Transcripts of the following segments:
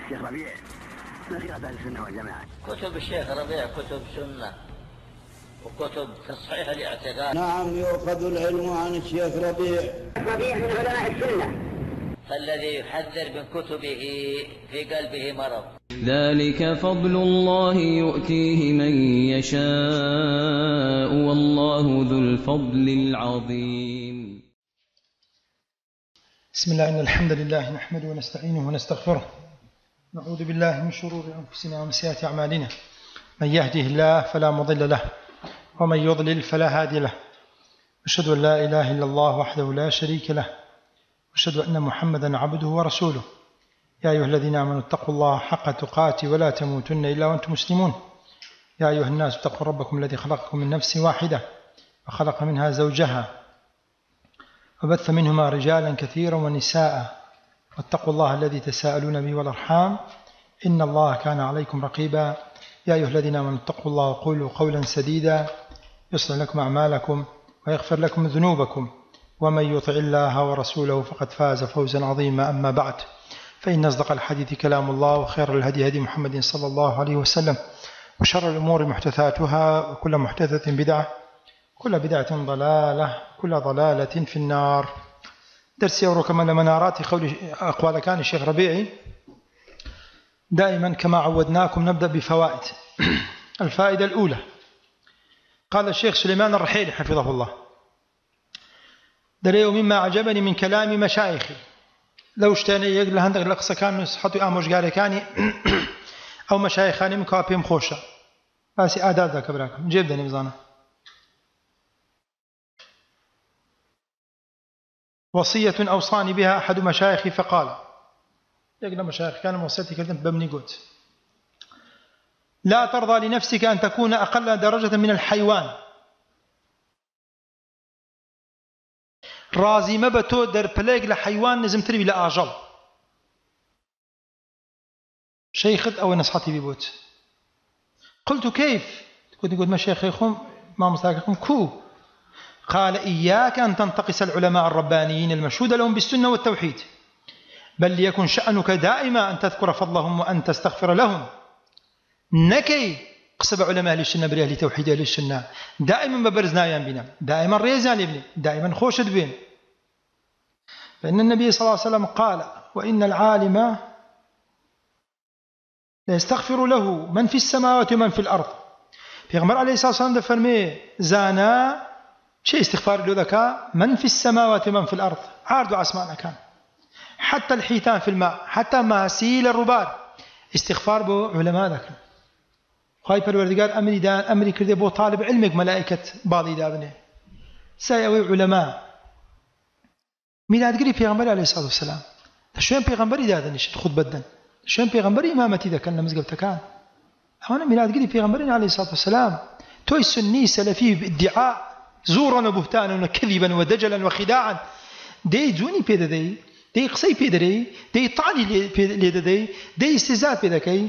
الشيخ ربيع ما في أهل السنة والجماعة. كتب الشيخ ربيع كتب سنة وكتب تصحيح الاعتقاد. نعم، يؤخذ العلم عن الشيخ ربيع. ربيع من علماء السنة، فالذي يحذر من كتبه في قلبه مرض. ذلك فضل الله يؤتيه من يشاء والله ذو الفضل العظيم. بسم الله، إن الحمد لله نحمده ونستعينه ونستغفره، نعوذ بالله من شرور أنفسنا ومن سيئات أعمالنا، من يهده الله فلا مضل له ومن يضلل فلا هادي له، أشهد أن لا إله إلا الله وحده لا شريك له، أشهد أن محمدا عبده ورسوله. يا أيها الذين آمنوا اتقوا الله حق تقاته ولا تموتن إلا وأنتم مسلمون. يا أيها الناس اتقوا ربكم الذي خلقكم من نفس واحدة وخلق منها زوجها وبث منهما رجالا كثيرا ونساء، واتقوا الله الذي تساءلون به والأرحام إن الله كان عليكم رقيبا. يا أيها الذين آمنوا اتقوا الله وقولوا قولا سديدا يصلح لكم أعمالكم ويغفر لكم ذنوبكم، ومن يطع الله ورسوله فقد فاز فوزا عظيما. أما بعد، فإن أصدق الحديث كلام الله، وخير الهدي هدي محمد صلى الله عليه وسلم، وشر الأمور محدثاتها، وكل محدثة بدعة، كل بدعة ضلالة، كل ضلالة في النار. درسي وركما لمنارات أقوال كان الشيخ ربيعي. دائما كما عودناكم نبدأ بفوائد. الفائدة الأولى، قال الشيخ سليمان الرحيلي حفظه الله: دريو مما عجبني من كلام مشايخي لو اشتاني يقول هندق الأقصى كان نصحته آموش قاري كاني أو مشايخاني من كوابيم خوشة بس آداب ذاك براكم جيب داني بزانا. وصية أوصاني بها أحد مشايخي فقال، يقول مشايخ كان موصيتي كلمة بمني قوت: لا ترضى لنفسك أن تكون أقل درجة من الحيوان. رازي مبتو در بلاق لحيوان نزم تربي لآجل. شيخت أو نصحتي ببوت. قلت كيف؟ كنت ما شيخكم ما مستاككم كو. قال: إياك أن تنتقص العلماء الربانيين المشهود لهم بالسنة والتوحيد، بل ليكن شأنك دائما أن تذكر فضلهم وأن تستغفر لهم. نكي قصب علماء أهل السنة بري أهل توحيد أهل السنة دائما ببرزنا يان بنا، دائما ريزان ابني، دائما خوشد بين. فإن النبي صلى الله عليه وسلم قال: وإن العالم لا يستغفر له من في السماوات ومن في الأرض. في غمر عليه الصلاة والسلام فرمي زانا شيء استغفار له ذكاء من في السماوات ومن في الأرض، عارض عسمانا كان، حتى الحيتان في الماء، حتى ماسيل الربار استغفار بو علماء ذاك. خاي پروردگار أمري دان أمري كرده بو طالب علمك ملائكة باضي دابنه سيأوي علماء ميلاد قري پیغمبر عليه الصلاة والسلام تشوين پیغمبري دادنش خود بدن تشوين پیغمبري إمامتي ذا كان مزقب تكان هنا ميلاد قري پیغمبرين عليه الصلاة والسلام. توي سني سلفي بادعاء زورا وبهتانا وكذبا ودجلا وخداعا دي زوني بيدا دي قصي بيدا دي طعني ليدا دي استزاد بيدا كي.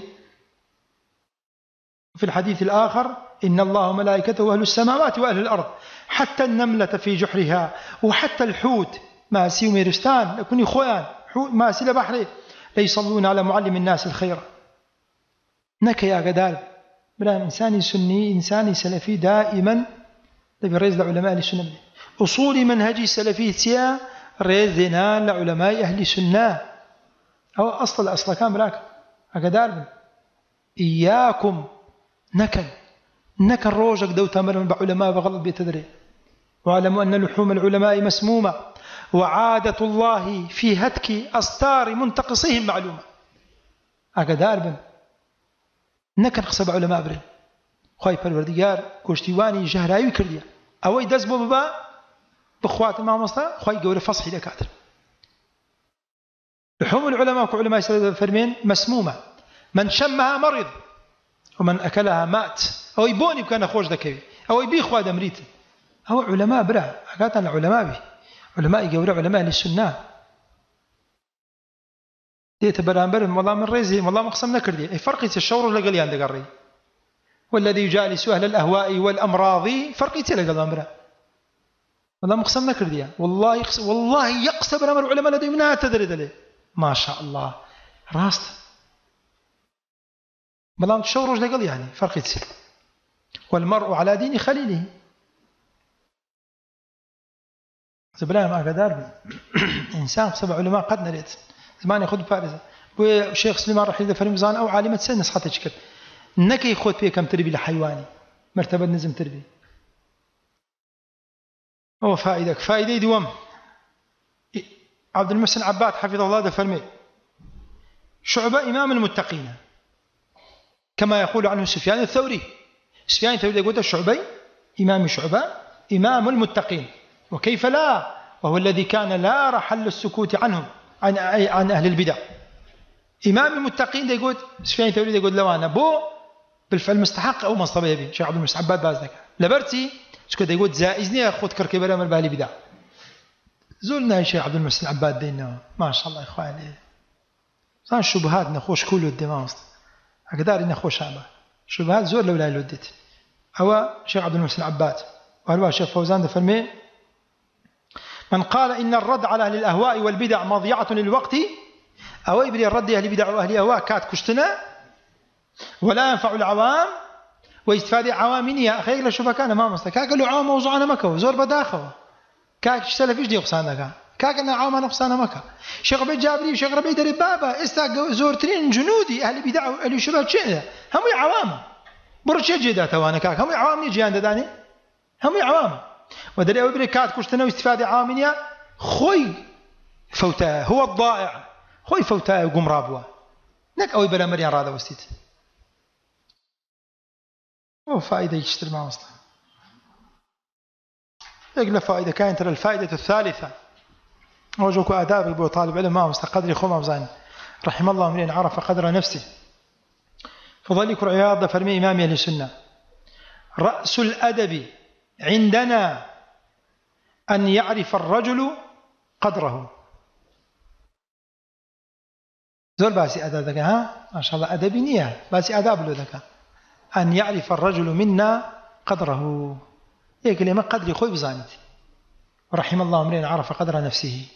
في الحديث الآخر: إن الله وملائكته أهل السماوات وأهل الأرض، حتى النملة في جحرها وحتى الحوت ماسي وميرستان لكن خوان حوت ماسي لبحره ليصلون على معلم الناس الخير. نك يا قدال بلا إنساني سني إنساني سلفي دائما تبي ريز لعلماء أهل السنة. أصول منهجي سلفي سيا ريزنا لعلماء أهل السنة أو أصل كان بلاك قدال. إياكم نكن روجك دو تمر بعلماء بغلط بيتدري، واعلموا أن لحوم العلماء مسمومة، وعادة الله في هتك أستار منتقصيهم معلومة. أقدار بن نكن قصب علماء بري خاي پروردگار كشتيواني جهراوي كرديا أو يدز بابا بخوات ما مصطفى خاي قوري فصحي دكاتر. لحوم العلماء كعلماء فرمين مسمومة، من شمها مرض ومن أكلها مات. أو يبوني بكان خوش ذكي أو يبي خواد أمريت. هو علماء برا حكاتنا العلماء به علماء يقول علماء للسنة دي تبرامبر والله من ريزي والله مقسم نكردي أي فرقي الشور ولا قال يندق الري والذي يجالس أهل الأهواء والأمراض فرقي تلا قال أمره والله مقسم نكردي والله يقصب أمر العلماء الذي منها تدري ما شاء الله راست بلام تشورج لقل يعني فرق يتصير. والمرء على دين خليله. زبلان ما قدر إنسان سبع علماء قد نريت زمان ياخذ فارزة وشيخ سليمان رحيل ذا فرمزان أو عالمة سنة صحة شكل نك ياخذ فيه كم تربي لحيواني مرتبة نزم تربي هو فائدة دوام. عبد المحسن عباد حفظه الله ذا فرمي شعبة إمام المتقين كما يقول عنه سفيان الثوري. سفيان الثوري يقول الشعبي إمام شعبة إمام المتقين وكيف لا وهو الذي كان لا رحل السكوت عنهم عن أهل البدع. إمام المتقين يقول سفيان الثوري يقول لو أنا بو بالفعل مستحق أو منصب يبي شيخ عبد المحسن عباد بازدك لبرتي شكو يقول زائزني أخذ كركبة من بالي بدع زولنا يا شيخ عبد المحسن عباد دينا ما شاء الله إخواني صار شبهات نخوش كله الدماغ أقدر نخوش هذا شبهات زور لولا لودت هو شيخ عبد المحسن عباد وهو شيخ فوزان ده فرمي من قال إن الرد على أهل الأهواء والبدع مضيعة للوقت أو يبري الرد أهل البدع وأهل الأهواء كات كشتنا ولا ينفع العوام ويستفادي عوامينيا أخي لا شوف كان ما مستك قال له عوام موضوعنا مكة زور بداخه كاك اشتغل فيش دي قصانك كاك أنا عوام نقصانا مكة شيخ ربيع جابري وشيخ ربيع دري بابا استاق زورتين جنودي أهل البدع وأهل الشباب شيء هم عوام برش جدات وانا كاك هم عوام نجي عند داني هم عوام ودري أو بريكات كشتنا واستفادة عامينيا خوي فوتا هو الضائع خوي فوتا وقم رابوا نك أوي بلا مريان رادا وستيت أو فائدة يشتري مع مصطفى يقول فائدة كانت الفائدة الثالثة وجوك آداب يبقى طالب علم ما مصطفى قدري خو مزان رحم الله من عرف قدر نفسه فضلك رعياض فرمي إمامي للسنة رأس الأدب عندنا أن يعرف الرجل قدره زول باسي أداب ذكا ها ما شاء الله أدبي نية باسي أداب له ذكا أن يعرف الرجل منا قدره هي كلمة قدر خوي بزانت ورحم الله امرئ عرف قدر نفسه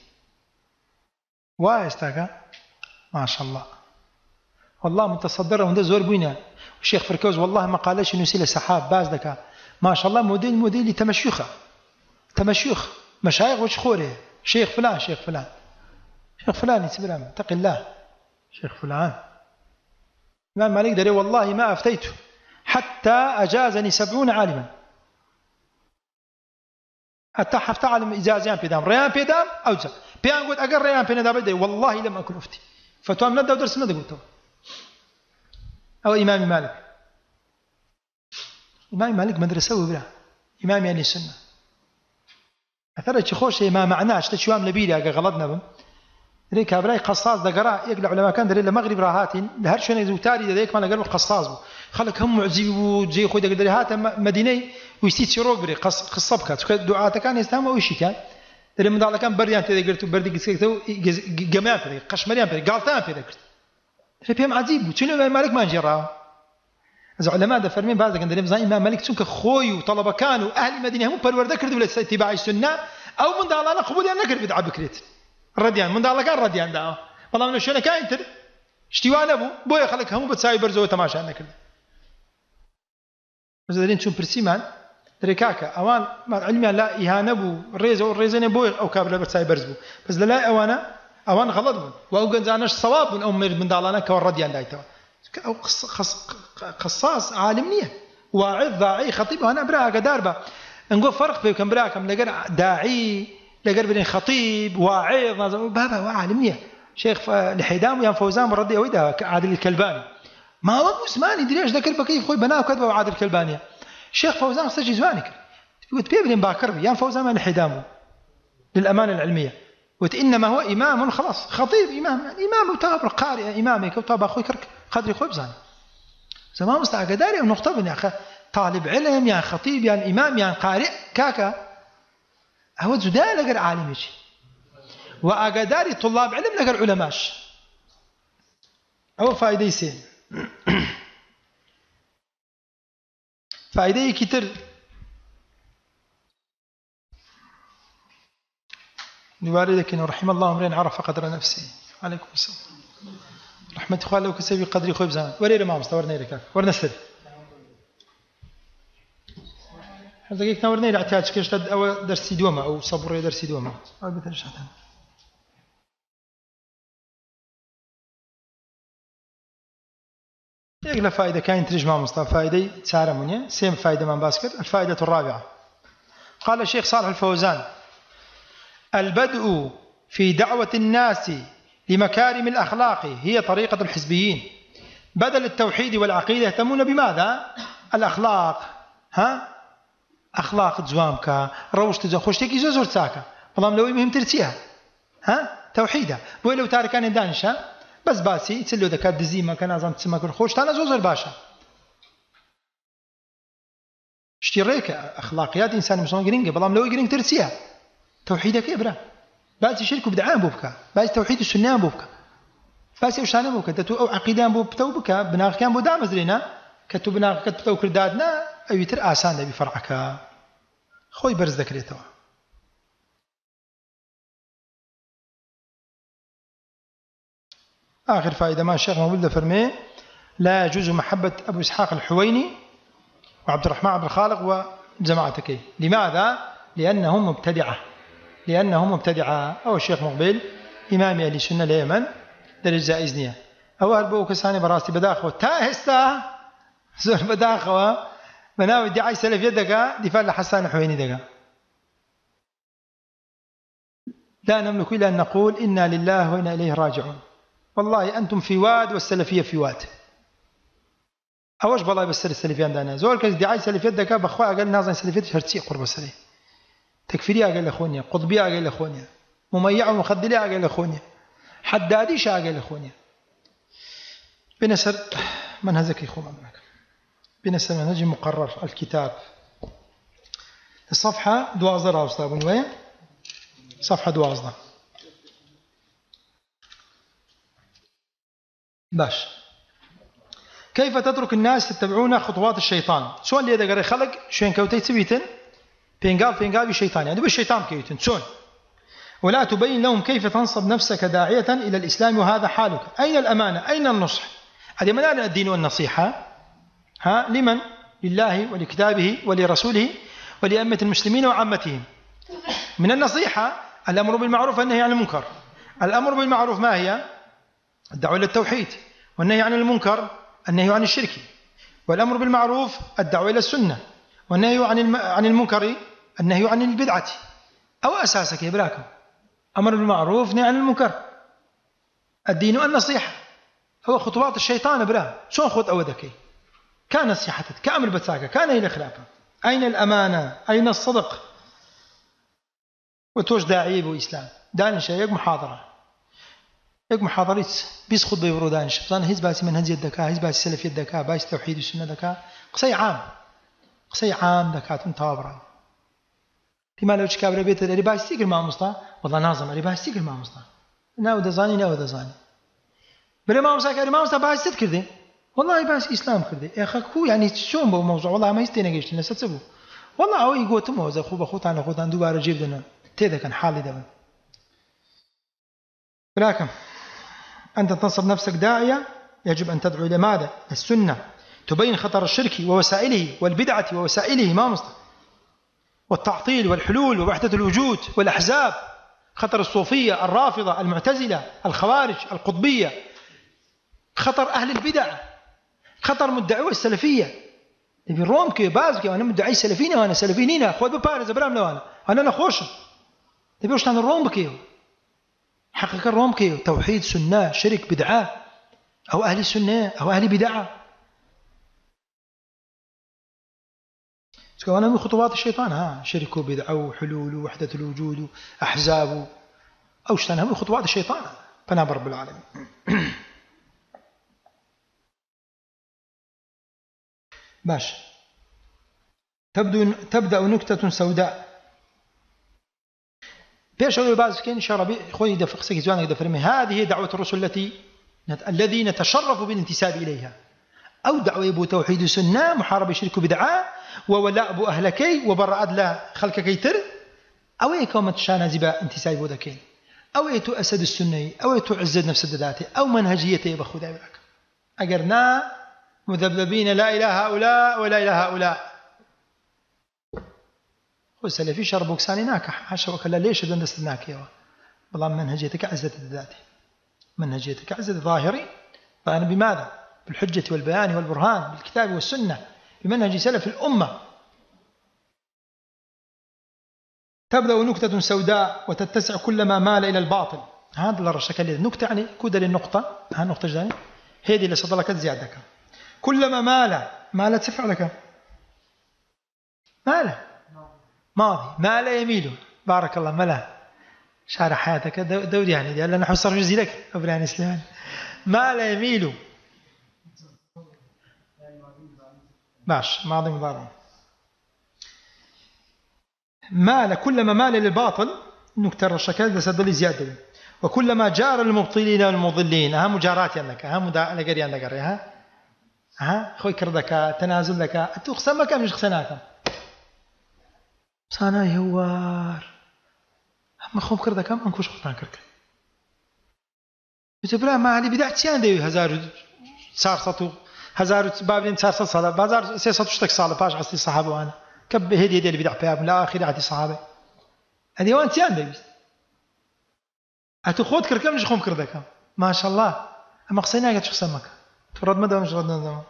واستاكا ما شاء الله والله متصدر وده زور بينا الشيخ فركوز والله ما قالش انه يسيل السحاب باز ذكا ما شاء الله موديل تمشيخ مشايخ وش خوره شيخ فلان يتبرم اتق الله شيخ فلان الإمام مالك دري والله ما أفتيته حتى أجازني 70 عالما حتى حفت عالم إجازيان بيدام ريان بيدام أوجه بيان قلت أقر ريان بيدام بدي والله لم أكن أفتي فتوى من الدو درس ماذا قلت أو إمام مالك إمام مالك مدرسة وبرا إمام يعني السنة أثرت شخوش ما معناش تشوام لبيلي أقا غلطنا بم ريك أبراي قصاص دقراء يقلع علماء كان دري المغرب راهاتين لهر شون يزوتاري ذيك ما لقرب قصاص خلك هم معزي وجي خوي دقدري هات مديني ويستيت شروق بري قصبك دعاء كان يستهم ويشي كان دري من ذلك كان بريان تدي قلت بردي قسكتو جماعة بري قشمريان بري قالتان بري قلت دري بيهم عجيب وشنو إمام مالك ما نجراه إذا علماء ده فرمين بعض كان دري مزاي إمام مالك تونك خوي وطلبة كانوا أهل المدينة هم برورده كردوا ولا اتباع السنة أو من ذا الله قبول يعني نكر بدعة بكريت رديان من ذا الله كان رديان ده والله من شو كان تر اشتوان أبو بويا خلك هم بتساوي برزو تماشى نكر بس درين شو برسيمان دريكاكا أوان علميا لا إهانة بو الريزة بويا أو كابلا بتساوي برزبو بس لا أوان غلط بو وأوجن زانش صواب أو من ذا الله كور رديان دايتوا أو قصاص عالمنية واعظ داعي خطيب أنا براها كداربة نقول فرق في كم براها كم لقر داعي لقر بين خطيب واعظ بابا وعالمية شيخ الحيدام ويان فوزان ردي ويدا عادل الكلباني ما هو مسماني دريش ذكر بكيف خوي بناه كذبه وعادل الكلباني شيخ فوزان سجي زوانك قلت بيبلين باكر يان فوزان من الحيدام للأمانة العلمية قلت إنما هو إمام خلاص خطيب إمام وتابر قارئ إمامك وتابع أخوي كرك قدري خوي بزاني زمان مستعقى داري ونقطة بني أخي طالب علم يعني خطيب يعني إمام يعني قارئ كاكا هو زداء لقر عالميش وأقداري طلاب علم لقر علماش أو فائدة يسين فائدة كتير نواردك إنه رحم الله امرئ عرف قدر نفسه عليكم السلام رحمة خوال لو كسبي قدري خوي بزمان ورينا ما مستورنا لك ورنا سر هذا كيك نورنا إلى احتياج كيش تد أو درسي دوما أو صبر درسي دوما أو بترجع هذا يقول فائدة كاين ترجمة مصطفى فائدة سارة منيا سيم فائدة من باسكت الفائدة الرابعة قال الشيخ صالح الفوزان البدء في دعوة الناس لمكارم الأخلاق هي طريقة الحزبيين بدل التوحيد والعقيدة يهتمون بماذا؟ الأخلاق أخلاق جوامك روش تزوم خوشتكي زوزور تساكا والله لو مهم ترتيها توحيدها بوي لو تاركان دانشا بس باسي تسلو ذكاء دزيما كان أظن تسمى كل خوش تانا زوزور باشا اشتريك أخلاقيات إنسان مسلم جرينج والله لو جرينج ترتيها توحيدك إبرة بعد شرك بدعان بوبك بعد توحيد السنة بوبك بعد وشان بوبك تتو أو عقيدة بوبتوبك بناغ كان بودا مزرينا كتو بناغ كتو كردادنا أو يتر آسان ده بفرعك خوي برز ذكريته آخر فائدة ما الشيخ مولد فرمي لا يجوز محبة أبو إسحاق الحويني وعبد الرحمن عبد الخالق وجماعتك لماذا؟ لأنهم مبتدعة أو الشيخ مقبل إمام أهل السنة اليمن درجة إذنية أو هربو كساني براستي بداخو تاهستا زور بداخو مناوي دعاي سلفية دقا دفاع لحسان الحويني دقا لا نملك إلا أن نقول إنا لله وإنا إليه راجعون والله أنتم في واد والسلفية في واد أوش بالله بسر السلفيان دانا زور كز دعاي سلفية دقا بخوا أقل نازن سلفية شرطي قرب السلفية تكفيرية أقل أخوانيا قطبية أقل أخوانيا مميع ومخدلية أقل أخوانيا حداديش أقل أخوانيا بنسر منهجك يخوم أمرك بنسر منهج مقرر الكتاب الصفحة دوازدة أستاذ بنوية صفحة دوازدة باش كيف تترك الناس يتبعون خطوات الشيطان سؤال اللي يدقر خلق شوين كوتي تبيتن بينقال بالشيطان يعني بالشيطان كيوتن سون ولا تبين لهم كيف تنصب نفسك داعية إلى الإسلام وهذا حالك أين الأمانة أين النصح هذه من أين الدين والنصيحة لمن لله ولكتابه ولرسوله ولأئمة المسلمين وعامتهم من النصيحة الأمر بالمعروف والنهي عن المنكر الأمر بالمعروف ما هي الدعوة إلى التوحيد والنهي عن المنكر النهي عن الشرك والأمر بالمعروف الدعوة إلى السنة والنهي عن المنكر النهي عن البدعة أو أساسك يا براكم أمر بالمعروف نهي عن المنكر الدين والنصيحة هو خطوات الشيطان براه شو خط أو ذكي كان نصيحتك كأمر بتساكا كان إلى خلافه أين الأمانة أين الصدق وتوش داعي بإسلام دانش يق محاضرة يق محاضرات بيس خطبة يورو دانش بصان هيز باسي منهج الدكاء هيز باسي سلفية الدكاء باسي توحيد السنة دكاء قصي عام دكات انتابرة لما لو تشكابر بيت اللي باسي تيجر مع مصطفى والله ناظم اللي باسي تيجر مع مصطفى ناو دزاني بلا ما مصطفى كاري ما مصطفى باسي تكردي والله باسي إسلام كردي يا أخي هو يعني شون بو موضوع والله ما يستينا جيش الناس تسبوا والله هو يقول تمو إذا خوتان دوباره جيب دنا تيدا كان حالي دبن ولكن أنت تنصب نفسك داعية يجب أن تدعو إلى ماذا؟ السنة تبين خطر الشرك ووسائله والبدعة ووسائله ما مصطفى والتعطيل والحلول ووحدة الوجود والأحزاب خطر الصوفية الرافضة المعتزلة الخوارج القطبية خطر أهل البدع خطر مدعي السلفية تبي روم كي بازك أنا مدعي سلفيين وأنا سلفيين أخوات ببارز أبرام لو أنا نخوش تبي وش عن الروم بكيو حقيقة الروم كيو توحيد سنة شرك بدعة أو أهل سنة أو أهل بدعة أنا من خطوات الشيطان شرك وبدعة وحلول ووحدة الوجود وأحزاب أو شتانها من خطوات الشيطان فناب رب العالمين باش تبدأ نكتة سوداء بيش أقول بعض كين شربي خوي دفق سكزوان يدفرمي هذه دعوة الرسل الذي نتشرف بالانتساب إليها أو دعوة أبو توحيد السنة محاربة شرك بدعاء وولاء أبو أهلكي وبراء لا خلق كيتر أو يكوم تشانا زبا انتساب بودكين أويت أسد السنة أويت عزة نفس ذاته أو منهجيته بخذ معك أجرنا مذبذبين لا إله هؤلاء ولا إله هؤلاء والسلفي شربوك ساني ناكح حاشا وكلا ليش دندست ناكيوا والله منهجيتك عزة ذاته منهجيتك عزة ظاهري فأنا بماذا؟ بالحجة والبيان والبرهان بالكتاب والسنة بمنهج سلف الأمة. تبدأ نكتة سوداء وتتسع كلما مال إلى الباطل. هذا اللي رشك اللي نكتة يعني كودة للنقطة ها النقطة جاني هذه اللي صدلك زيادك كلما مال تفع لك ماله ماضي مال يميل بارك الله ملا شارع حياتك دوري يعني دي لأن نحو صرف جزي لك أبراني سليمان مال يميل باش ماضي مضارع مال كلما مال للباطل نكتة الرشكات لسدل زيادة وكلما جار المبطلين والمضلين ها مجارات يعني ها لقري عندك ها خوي كردك تنازل لك تقسم كم مش خسناكم صانا يوار ما خوم كردك كم انكوش خطان كردك بتبرا ما علي بدعت سيان ديو هزار صارصتو هزار بابين صارصت صلاة بازار سيصت شتك صلاة باش عصي الصحابة وانا كب هدي اللي بدع بياب لا اخر عتي صحابة هذه وان سيان ديو أتخوض كركم مش خوم كردك ما شاء الله أما قصينا قد شخصمك ترد مدى مش رد مدى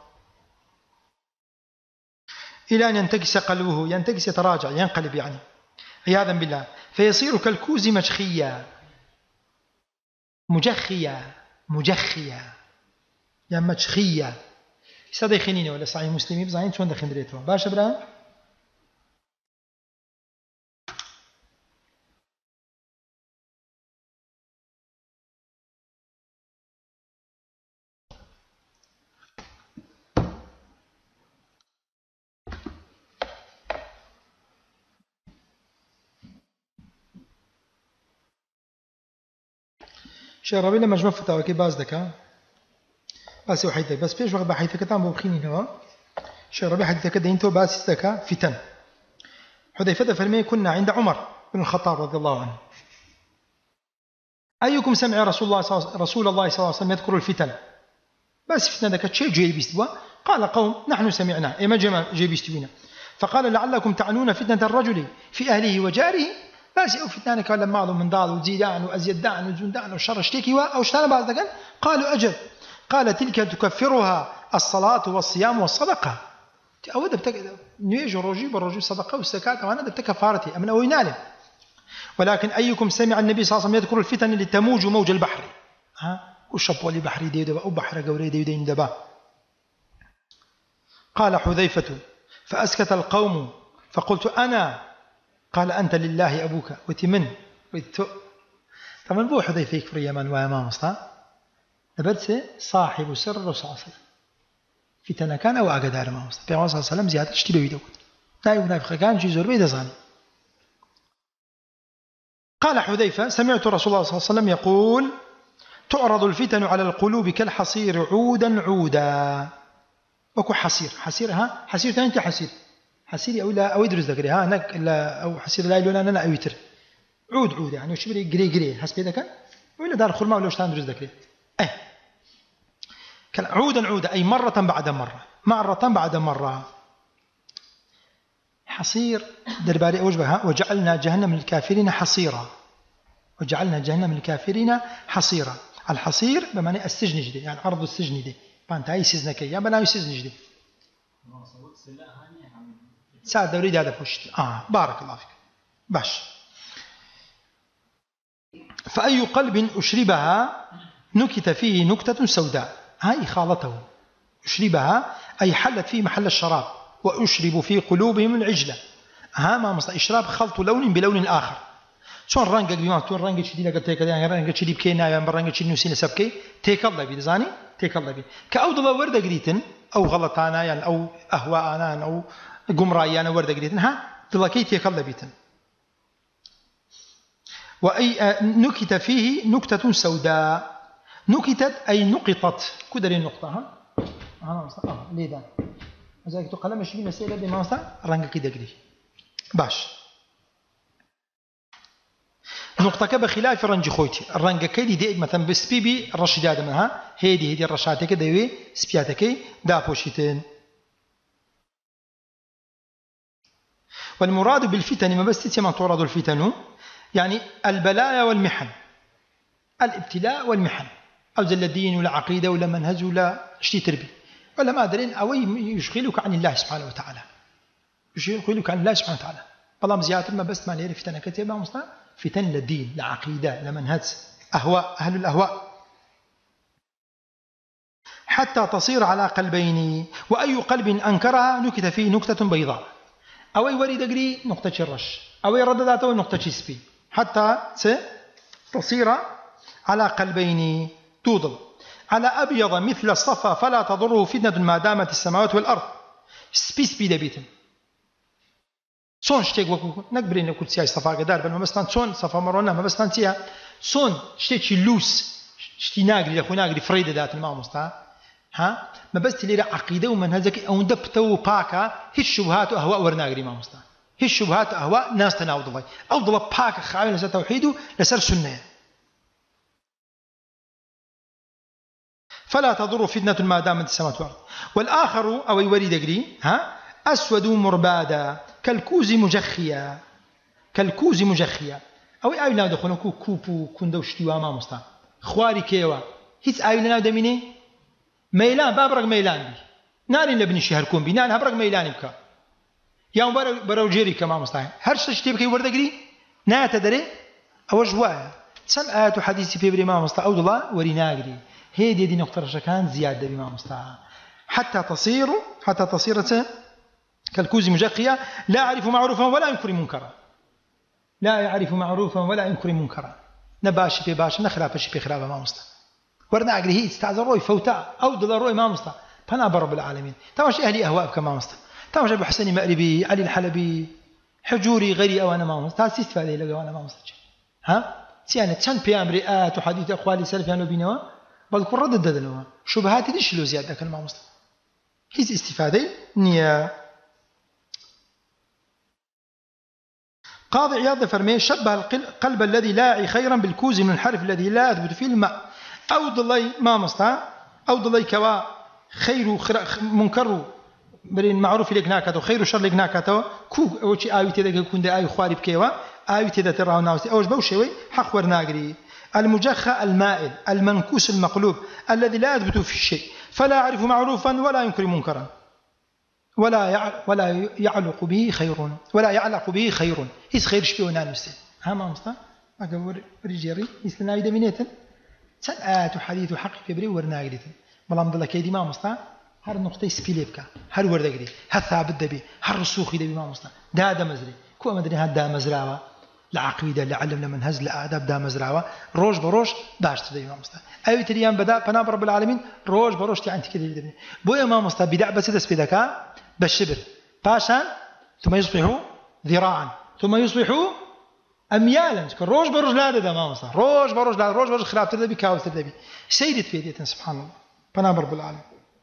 إلى أن ينتكس قلبه ينتكس يتراجع ينقلب يعني عياذا بالله فيصير كالكوز مجخيا مجخيا يا مجخيا سادة خنيني ولا صحيح مسلمي بزعين شون دخين دريتهم باشا برام شيخ ربيع لما جمع فتاوى كي باز دكا بس وحيدك بس بيش وقت بحيثك تام بخيني نوا شيخ ربيع حديثك دينتو باس دكا فتن حذيفة فرمي كنا عند عمر بن الخطاب رضي الله عنه أيكم سمع رسول الله صلى الله عليه وسلم يذكر الفتن بس فتنة دكا شيء جاي بيستوى قال قوم نحن سمعنا إما جاي بيستوينا فقال لعلكم تعنون فتنة الرجل في أهله وجاره بس أو فتنة كان لما معظم من ضال وزيدان وأزيدان وزندان وشر اشتكي أو اشتانا بعض ذلك قالوا أجل قال تلك تكفرها الصلاة والصيام والصدقة أود بتك نيج الرجل صدقة والزكاة وأنا بتكفارتي أمن أو ينال ولكن أيكم سمع النبي صلى الله عليه وسلم يذكر الفتن اللي تموج موج البحر ها وشبوا لي بحري دي دبا أو بحر قوري دي دين دبا قال حذيفة فأسكت القوم فقلت أنا قال أنت لله أبوك وتمن طبعا بو حذيفة يكفر يمان ويمان مصطا نبدس صاحب سر الرسول صلى الله عليه وسلم فتنة كان أو أقدار ما مصطا في عمر صلى الله عليه وسلم زيادة اشتبه بيدود نايو نافخ كان شي زور بيد زاني قال حذيفة سمعت رسول الله صلى الله عليه وسلم يقول تعرض الفتن على القلوب كالحصير عودا عودا وكو حصير ها حصير ثاني حصير أو لا أو يدرس ذكري ها هناك لا أو حصير لا يلون أنا أو يتر عود يعني وش بري جري حسب ذاك ولا دار خرما ولا شتان درس ذكري عودا أي مرة بعد مرة حصير درباري أوجبها وجعلنا جهنم للكافرين حصيرا الحصير بمعنى السجن جدي يعني عرض السجن دي فانت هاي سجنك يا بناوي سجن جدي ساعد أريد هذا بوشت بارك الله فيك باش فأي قلب أشربها نكت فيه نكتة سوداء هاي خالته أشربها أي حلت فيه محل الشراب وأشرب في قلوبهم العجلة ما مصر إشراب خلط لون بلون آخر شون رنجك بما تون رنجك شدينا قد تيك يعني رنجك شدي بكينا يعني رنجك شدي نسينا سبكي تيك الله بي زاني تيك الله بي كأوضل وردة قريتن أو غلطانا يعني أو أهواءنا أو قمرايانا وردة قريتن دلكي تيك الله بيتن وأي نكت فيه نكتة سوداء نكتت أي نقطت كدري النقطة ليه ده إذا قلم شيء مسألة دي ما رنجك كده باش نقطة بخلاف رنج خويتي الرنج كيدي دي مثلا بسبيبي الرشيدات منها هيدي الرشاتك دوي سبياتك دا بوشيتين. والمراد بالفتن ما بس ما تورد الفتن يعني البلايا والمحن، الابتلاء والمحن، أو زل الدين ولا عقيدة ولا منهج ولا شتي تربي ولا ما أدرين أو يشغلك عن الله سبحانه وتعالى، يشغلك عن الله سبحانه وتعالى. والله زيادة ما بس ما لي فتنة كتير ما مصنع فتن للدين لعقيدة لمنهج أهواء أهل الأهواء حتى تصير على قلبين، وأي قلب أنكرها نكت فيه نكتة بيضاء، أو يوري دقري نقطة الرش أو يرد ذاته نقطة سبي حتى تصير على قلبين توضل على أبيض مثل الصفا فلا تضره فتنة ما دامت السماوات والأرض. سبي دبيتن صون شتيك وكو نقبرين كل سياج صفا قدار بل ما بس صون صفا مرونا ما بس نسيها صون شتيك لوس شتي ناقري لخو ناقري فريدة ذات الماء مستا ها ما بس تلي عقيدة ومنهجك أو ندبتو باكا هي الشبهات وأهواء ورناقري ما مستا هي الشبهات أهواء ناس تناوض الله أو ضل باكا خاوين لسر توحيده لسر سنة فلا تضر فتنة ما دامت السماوات والأرض. والآخر أو يوري دقري ها أسود مربادا كالكوز مجخيا كالكوز مجخيا أو أي لا دخلوا كوبو كندوشتي وما مستا خواري كيوا هيت أي لنا دميني ميلان بابرق ميلان بي ناري لبني شهر كون بي ناري هبرق ميلان بكا يوم برو جيري كما مستا هرش تشتي بكي وردقري نا تدري أو جوايا سم آيات حديثي في بريما مستا أو الله وريناقري هي دي نقطة رشكان زيادة بما مستا حتى تصير كالكوز مجخية لا يعرف معروفا ولا ينكر منكرا لا يعرف معروفا ولا ينكر منكرا نباشي في باش نخرافش في خرافة ما مستا ورنا أقري هي استعز الروي فوتا أو دل الروي ما مستا فأنا برب العالمين تماشي أهلي أهواء كما مستا تماشي أبو حسني مأربي علي الحلبي حجوري غيري أو أنا ما مستا تاسيس فهذه لقى وأنا ما مستا ها سيانة تشان بيامرئات وحديث أخوالي سلف يعني بينوا بذكر رد الدلوا شبهاتي ديش لو زيادة كان ما مستا هي استفادة نية. قاضي عياض فرمي شبه القلب الذي لا يعي خيرا بالكوز من الحرف الذي لا يثبت فيه الماء أو ضلي ما مستا أو ضلي كوا خير منكر برين معروف لك ناكتو خير شر لك ناكتو كو وشي آيو تيدا كون دي آيو خوارب كيوا آيو تيدا تراو ناوسي أوش بوشيوي حق ورناقري المجخى المائل المنكوس المقلوب الذي لا يثبت في الشيء فلا يعرف معروفا ولا ينكر منكرا ولا يعلق به خير هيس خير شبيونا نفسه ها ما مستا أقول رجيري يسلنا يدمينيتن سنآت حديث حق في بري ورناقريتن بلام ضل كيدي ما مستا هر نقطة سبيليبكا هر وردقري هر ثابت دبي هر رسوخي دبي ما مستا دا مزري كو مدري هدا مزراوه لعقيدة لعلم لمن هز لآداب دا مزراوه روج بروج داشت دبي ما مستا أي تريان بدا فناب رب العالمين روج بروج تي أنت كده دبي بويا ما مستا بدع بس تسبيدكا بالشبر باشا ثم يصبح ذراعا ثم يصبح أميالا روج بروج لا دا ما مستا روج بروج خراب تدبي كاول تدبي سيدت في يديتن سبحان الله فناب رب العالمين.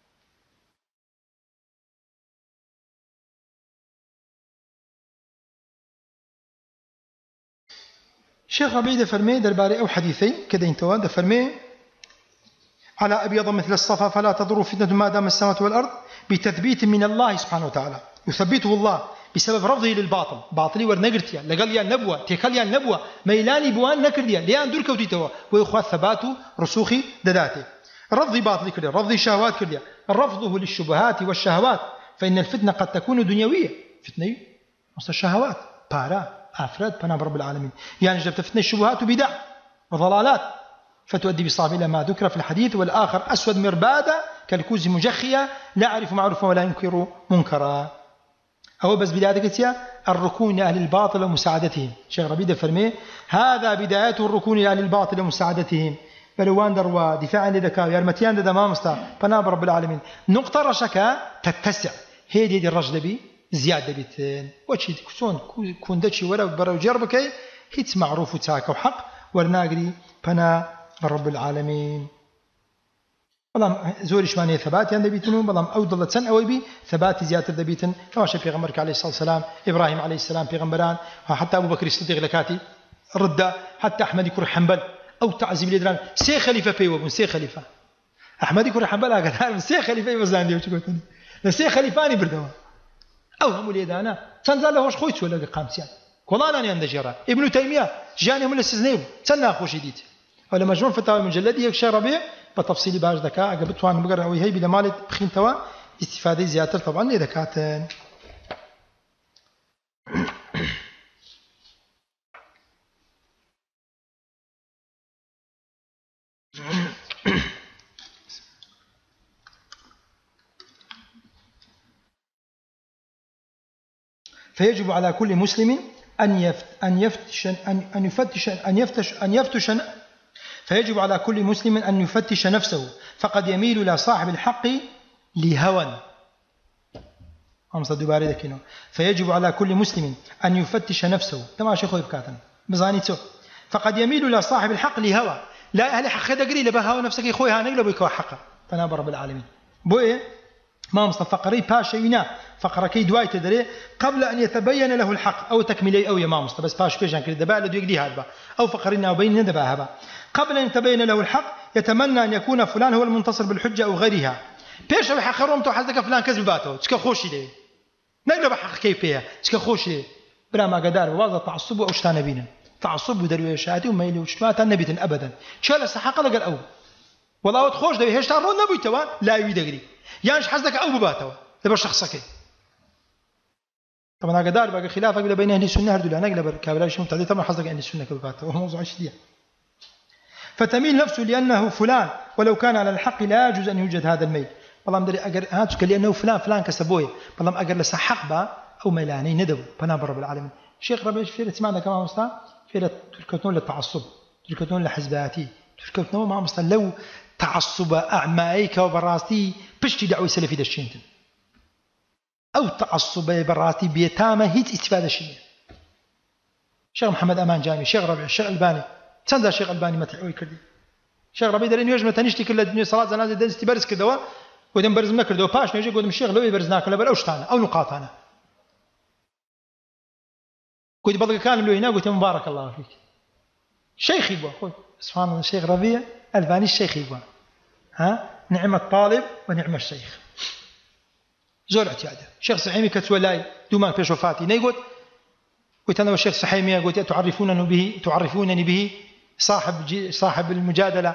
شيخ ربيع فرمي درباري أو حديثي كذا انتوا فرمي على أبيض مثل الصفا فلا تضر فتنة ما دام السماوات والأرض بتثبيت من الله سبحانه وتعالى يثبته الله بسبب رفضه للباطل باطلي ورنقرتيا لقال يا النبوة تكال يا النبوة ميلاني بوان نكرديا ليان دور كوتيتوا ويخوى ثباته رسوخي دداته رفض باطل كرديا رفض شهوات كرديا رفضه للشبهات والشهوات فإن الفتنة قد تكون دنيوية فتنة وسط الشهوات بارا أفراد بنا رب العالمين يعني جبت فتنة الشبهات وبدع وضلالات فتؤدي بصاحب إلى ما ذكر في الحديث. والآخر أسود مربادا كالكوز مجخية لا يعرف معروفا ولا ينكر منكرا أو بس بداية الركون لأهل الباطل ومساعدتهم. شيخ ربيع فرمي هذا بداية الركون لأهل الباطل ومساعدتهم بلوان دروا دفاعا لذكاء يرمتيان لدى ما مستا فناب رب العالمين نقطة رشكا تتسع هي دي الرجل بي زيادة بيتين وشي كسون كون دشي ولا برو جربكي هيت معروف وتاك وحق ورناقري فنا رب العالمين. بلام زورش ماني ثبات يعني بيتنون بلام أودلت سن أو بي ثبات زيادة دبيتن كما شاف في غمرك عليه الصلاة والسلام إبراهيم عليه السلام في غمران وحتى أبو بكر الصديق لكاتي ردة حتى أحمد كري حنبل أو تعزيب لدران سي خليفة بيوبون سي خليفة أحمد كري حنبل أقدر سي خليفة يوزان ديو تقولني سي خليفاني بردوا أو هم ليدانا تنزل له وش خويت ولا قامسيان كولانا عند جرا ابن تيمية جاني من الاستثناء تنا خوش جديد ولا مجموع فتاوى المجلد يكشى ربيع بتفصيل باش ذكاء قبل توان بقرا أو هي بلا مال بخين توا استفادة زيادة طبعا لذكاء فيجب على كل مسلم فيجب على كل مسلم أن يفتش نفسه فقد يميل إلى صاحب الحق لهوى. فيجب على كل مسلم أن يفتش نفسه كما شيخ يبكاتنا مزانيته فقد يميل إلى صاحب الحق لهوى لا أهل حق دقري لبهاو نفسك يخوي هانقل بيكوا حقا فنابر رب العالمين بوئي ما مصطفى فقري باشا وينا فقركي دواي تدري قبل أن يتبين له الحق أو تكملي أو يا ما مصطفى بس باش بيجان كده دبا لدو يقدي هذا أو فقرنا وبين ندبا هذا قبل أن يتبين له الحق يتمنى أن يكون فلان هو المنتصر بالحجة أو غيرها بيش بحق رومتو حزدك فلان كذب باتو تشكا خوشي ليه نقدر بحق كيف فيها تشكا خوشي ليه بلا ما قدار وواضح تعصب وأشتان بينا تعصب ودرويشاتي وما يلي وشتوات النبي أبدا شال السحاقة لقى الأول والله تخوش ده هيش تعرض نبي توا لا يدقري يعني حزدك أو بباتوا تبى شخصك طبعا قدار بقى خلافك بين أهل السنة هردوا أنا أقلب كابلا شو متعدي طبعا حزدك أهل السنة كباتوا وهو موضوع شديد فتميل نفسه لأنه فلان ولو كان على الحق لا يجوز أن يوجد هذا الميل والله مدري أجر هاتك لأنه فلان كسبوي والله أجر لسه حق با أو ميلاني ندبوا فنابر رب العالمين شيخ ربيع في سمعنا كمان مصطفى في تركتون للتعصب تركتون لحزباتي تركتون مع مصطفى لو تعصب أعمائك وبراستي بشتي دعوة سلفي دشينتن أو تعصب براستي بيتامة هيت استفادة شيء شيخ محمد أمان جامي شيخ ربيع الشيخ الباني تنزل الشيخ الباني متعوي كردي الشيخ ربيع درين يوجد متنشتي كل الدنيا صلاة زنازة دنستي برز كدوا ودم برز منكر دوا باش نيجي قدم الشيخ لو يبرزناك ولا بروش تانا أو نقاطنا قلت بضل كان له هنا قلت مبارك الله فيك شيخ يبغى أخوي سبحان الله الشيخ ربيع الباني الشيخ يبغى ها نعم الطالب ونعم الشيخ زول اعتياده الشيخ سحيمي كتولاي دومان في وفاتي نيقول قلت أنا والشيخ سحيمي قلت تعرفونني به صاحب المجادلة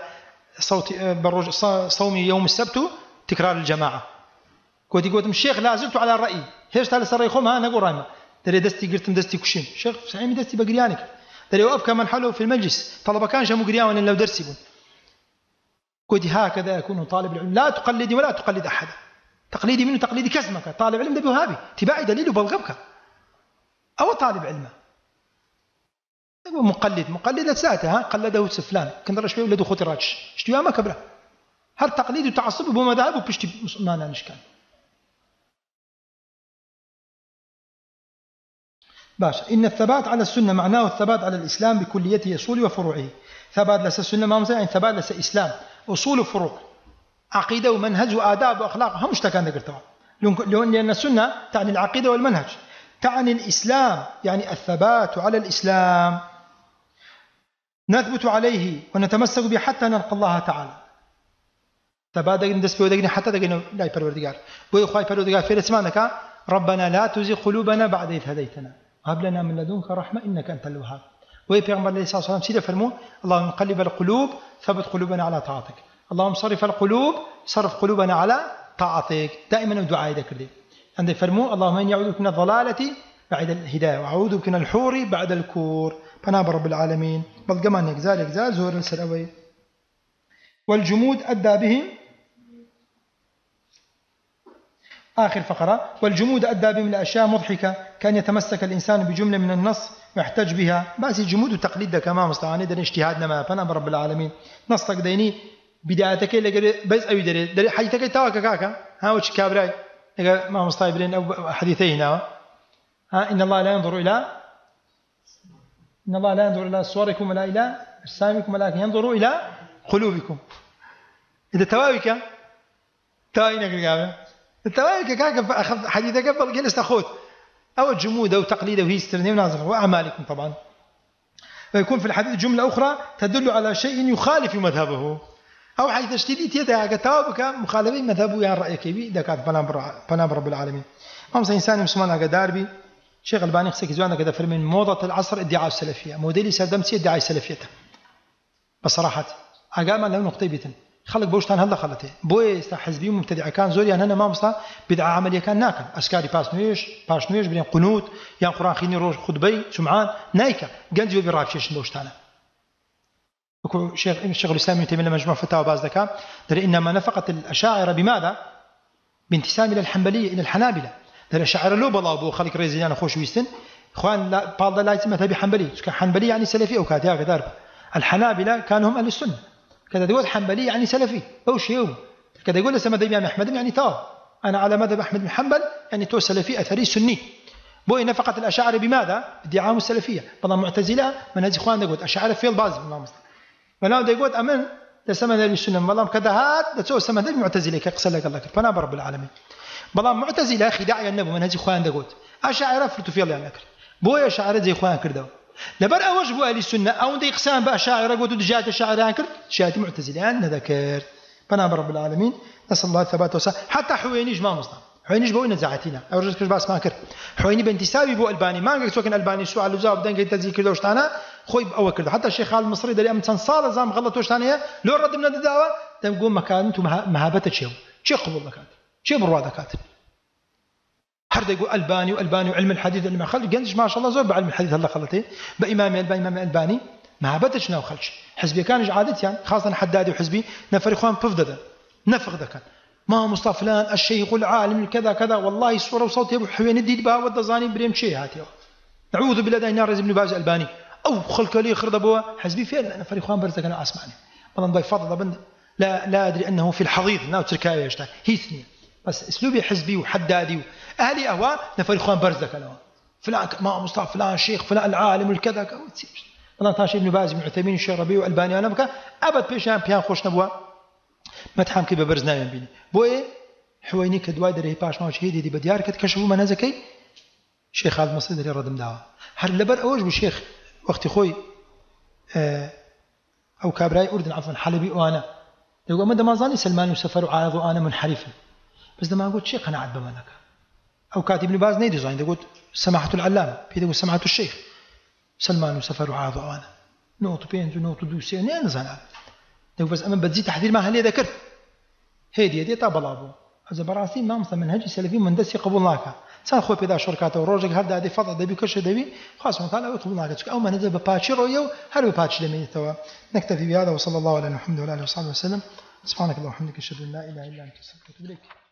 صومي يوم السبت تكرار الجماعة قلت الشيخ لا زلت على الرأي هيش تعالى سر يخومها نقول رايما دري دستي قلت دستي كشين الشيخ سحيمي دستي بقريانك دري وقف كمان حلو في المجلس طلبة كان شمو قريان لو درسي قلت هكذا يكون طالب العلم لا تقلدي ولا تقلد أحد تقليدي منه تقليدي كزمك طالب علم ده بوهابي تباعي دليل وبلغبك أو طالب علم مقلد ساعتها قلده سفلان كنت رشوي ولده خوتي راجش اشتوى ما كبره هل تقليد وتعصب بمذهب وبشتي ما نشكل باشا إن الثبات على السنة معناه الثبات على الإسلام بكليته أصوله وفروعه ثبات لس السنة ما مثلا يعني ثبات لس إسلام أصول وفروع عقيدة ومنهج وآداب وأخلاق هم مشتكان ذكرتها لأن السنة تعني العقيدة والمنهج تعني الإسلام يعني الثبات على الإسلام نثبت عليه ونتمسك به حتى نلقى الله تعالى ثبات ندس بودقنا حتى دقنا لا يبروردقار بو اخوي يبروردقار في اسمانك ربنا لا تزغ قلوبنا بعد إذ هديتنا وهب لنا من لدنك رحمة إنك أنت الوهاب ويبيغمبر عليه الصلاة والسلام سيدة فرموه اللهم مقلب القلوب ثبت قلوبنا على طاعتك اللهم صرف القلوب صرف قلوبنا على طاعتك دائما الدعاء ذكر دي عند فرموه اللهم إني أعوذ بك من الضلالة بعد الهداية وأعوذ بك من الحور بعد الكور فناب رب العالمين بل كمان يجزال زور السلوي والجمود أدى به آخر فقرة والجمود أدى به من الأشياء مضحكة كان يتمسك الإنسان بجملة من النص ويحتج بها بس الجمود والتقليد كما مستعاني در اجتهادنا ما فناب رب العالمين نصك ديني بدايتك اللي بس أي دري حيتك تواك كاكا ها وش كابراي ما مستعبرين أو حديثينا ها إن الله لا ينظر إلى صوركم ولا إلى أجسامكم ولكن ينظر إلى قلوبكم إذا تواويك تواوينك الكابرا التواويك كاكا أخذ حديثك قبل جلس أخوت أو الجمود أو تقليد وهي استرني ونازل وأعمالكم طبعا ويكون في الحديث جملة أخرى تدل على شيء يخالف مذهبه أو حيث اشتديت يدها كتابك مخالفين مذهبه يعني رأيك بي إذا كانت بنام رب العالمين. أمس إنسان مسلمان على داربي شيخ الباني خسك زوانا كذا فرمين موضة العصر ادعاء السلفية موديلي سردمسي ادعاء السلفيته بصراحة أقام له نقطة بيتن خلق بوشتان هلا خلته بوي حزبي مبتدع كان زوري أنا ما مصلا بدعة عملية كان ناكل أسكاري باش نويش بين قنوت يعني قرآن خيني روج خطبي سمعان نايكا جنزي وبيرافشيش بوشتانا شيخ الإسلام ابن تيمية مجموع فتاوى باز ذكا دري إنما نفقت الأشاعرة بماذا؟ بانتسام إلى الحنبلية إلى الحنابلة دري الأشاعرة لو بلا أبو خلق ريزيان خوش ويستن إخوان لا بعض لا يسمى مذهبي حنبلي حنبلي يعني سلفي أو كاتيا كدار الحنابلة كانوا هم أهل السنة كذا يقول حنبلي يعني سلفي أو شيء كذا يقول لسه مذهب الإمام أحمد يعني تاب أنا على مذهب أحمد بن حنبل يعني تو سلفي أثري سني بوي نفقت الأشاعرة بماذا؟ ادعاء السلفية بعض المعتزلة من هذه إخوان يقول أشاعرة في الباز بالله فلا يقول أمن لسمى ذلك السنة والله كذا هاد تسوي سمى ذلك معتزلة كقصة لك الله فأنا برب العالمين بالله معتزلة خداع النبي من هذه إخوان يقول أشاعرة فرتوا في الله يعني بوي أشاعرة زي إخوان كردوا لبر أوج بو أهل السنة أو دي إقسام بأشاعرة قلت دجات أشاعرة كرد شات معتزلة أنا ذكر فأنا برب العالمين نسأل الله الثبات والسلام حتى حوينيج ما مصنع حوينيج بو نزعتنا أو رجل باس ما كر حويني بانتسابي بو ألباني ما قلت سوكن ألباني سؤال وجواب دنج تزي كذا وشتانا خوي أو كذا حتى الشيخ خالد المصري دري أم صار زام غلط وشتانية لو رد من الدعوة تقول مكان أنتم مهابة شيء قبول لكات شيء بروا لكات هرد يقول ألباني وعلم الحديث اللي ما خلش جنش ما شاء الله زور بعلم الحديث هلا خلته بإمام الباني ما هبتش ناو خلش حزبي كان عادت يعني خاصة حدادي وحزبي نفر إخوان بفضده نفخ ذا كان ما مصطفى فلان الشيخ العالم كذا كذا والله صورة وصوت يبو حوين الديد بها والدزاني بريم شيء هاتيو نعوذ بالله داينا رزق ابن باز الباني أو خلق لي خرد أبوه حزبي فين نفر إخوان برزق أنا أسمعني والله بيفضل بند لا أدري أنه في الحضيض ناو تركاية يشتاق هي ثنية بس اسلوبي حزبي وحدادي اهلي اهواء نفر اخوان برزك انا فلان ما مصطفى فلان شيخ فلان العالم الكذا والله تاشي ابن باز بن عثيمين الشيخ ربيع والباني انا بك ابد بيشان بيان خوش نبوا متحم كي ببرزنا بيني بوي حويني كدواي دري باش ما شهيدي دي بديار كتكشفوا منازكي شيخ خالد المصري دري ردم دعوه هل لبر اوج بشيخ وقت خوي او كابراي اردن عفوا حلبي وانا يقول ما دمازاني سلمان وسفر وعارض وانا منحرف بس لما قلت شيخ أنا عد بملك أو كاتب ابن باز نيدي زين يقول سماحة العلامة بيدو سماحة الشيخ سلمان وسفر وعاض وأنا نوت بينز ونوت دوسي أنا زين يقول بس أما بتزيد تحذير ما هل ذكرت هدي طاب أبو هذا براسي ما مثل منهج السلفيين من دسي قبول ناكا سان خوي بيدا شركات وروجك هذا دي فضل دبي كش دبي خلاص مثلا قبول ناكا أو ما نزل بباتشي رويو هل بباتشي لمن توا نكتفي بهذا وصلى الله على محمد وعلى آله وصحبه وسلم سبحانك اللهم وبحمدك أشهد أن لا إله إلا أنت أستغفرك وأتوب إليك